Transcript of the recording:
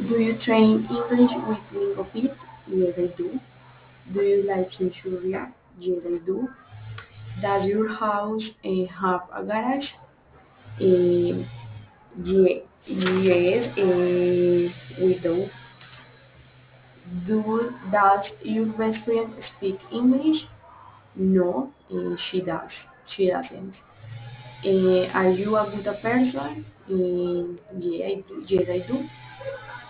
Do you train English with Lingopit? Yes, I do. Do you like to read? Yes, I do. Does your house have a garage? Uh, yes, we do. Does your best friend speak English? No, she does. She doesn't. Are you a good person? Yeah, I do. Yes, I do.